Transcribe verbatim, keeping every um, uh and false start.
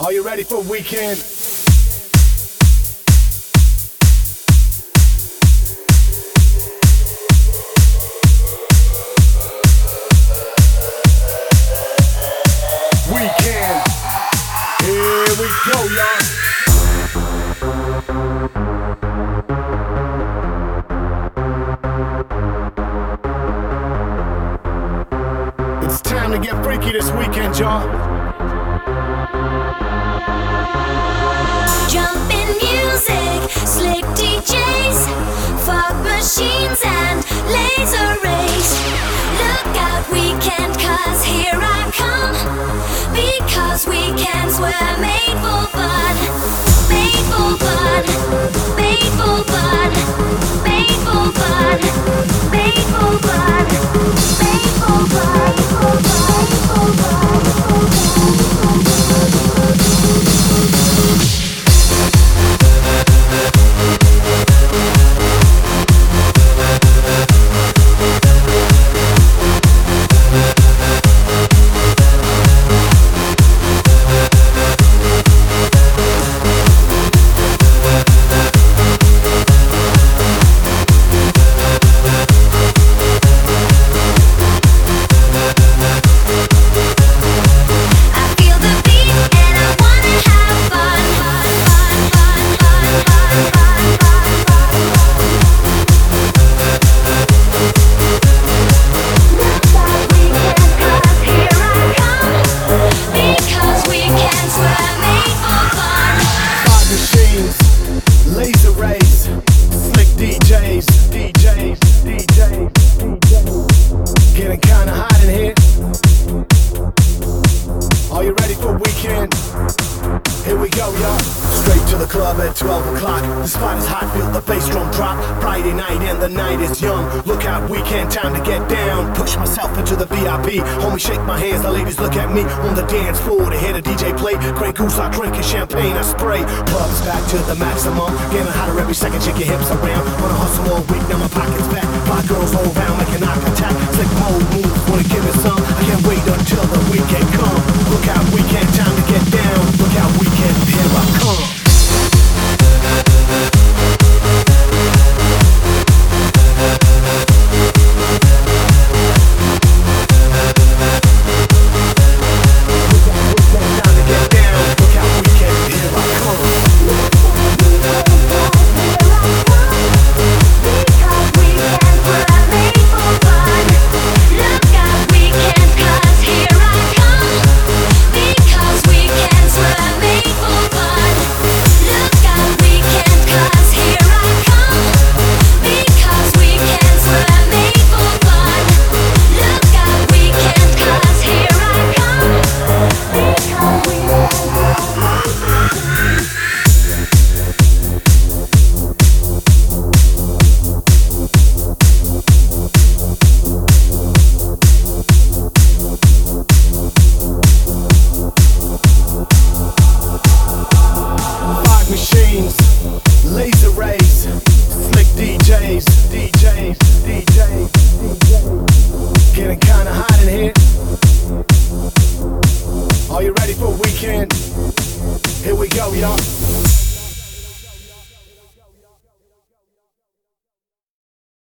Are you ready for weekend? Weekend. Here we go, y'all. It's time to get freaky this weekend, y'all. Jumpin' music, slick D Js, fog machines and laser rays. Look out weekend, cause here I come. Because weekends were made for fun. Made for fun. Made for fun. Made for fun. Made for fun. Made for fun. For fun. For fun. twelve o'clock, the spot is hot, feel the bass drum drop. Friday night and the night is young. Look out, weekend, time to get down. Push myself into the V I P. Homie, shake my hands, the ladies look at me on the dance floor. They hear the D J play. Grey Goose, I drink and champagne, I spray. Clubs back to the maximum. Getting hotter every second, shake your hips around. Wanna hustle all week, now my pocket's back. Five girls all around like an knock attack. Slick mode moves, wanna give it some. I can't wait until the weekend come. Look out, weekend, time to get down. Look out, weekend, here I come. Laser rays, slick D Js, D Js, D Js, D Js. Getting kinda hot in here. Are you ready for a weekend? Here we go, y'all.